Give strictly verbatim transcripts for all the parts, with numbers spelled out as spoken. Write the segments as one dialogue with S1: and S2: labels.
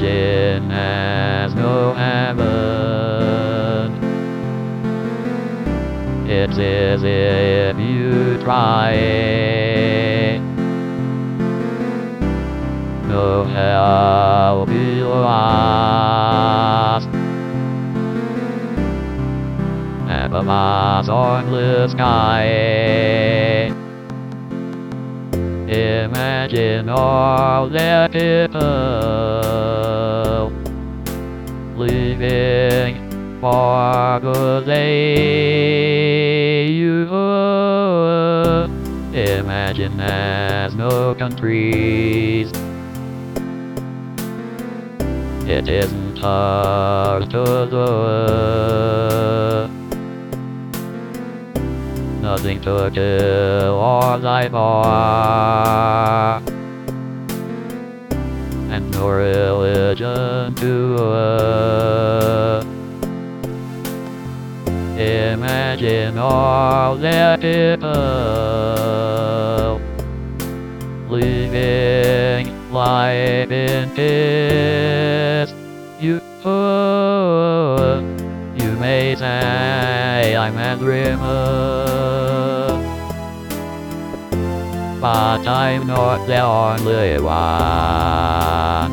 S1: Imagine there's no heaven. It's as if you try. No hell be lost. And a vast ornless sky. Imagine all the people living for good day. You imagine there's no countries. It isn't hard to do. Nothing to kill or die for, and no religion to uh, imagine all the people living life in peace. You, uh, you may say I'm a dreamer, but I'm not the only one.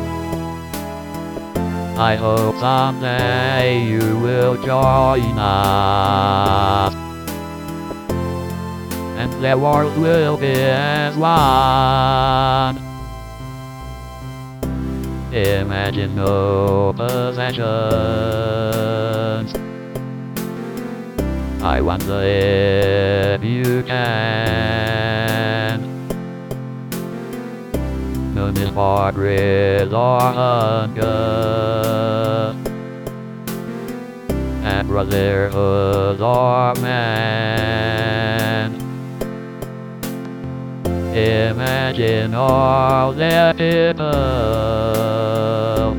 S1: I hope someday you will join us, and the world will be as one. Imagine no possessions. I wonder if you can. No misfortune or hunger, and brotherhood or man. Imagine all the people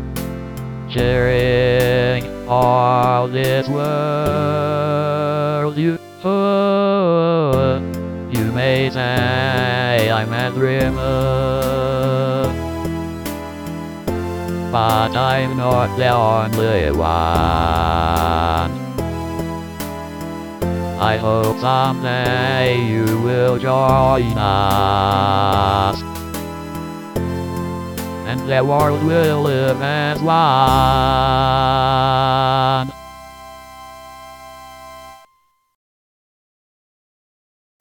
S1: sharing all this world. You, uh, you may say I'm a dreamer, but I'm not the only one. I hope someday you will join us, and the world will live as one.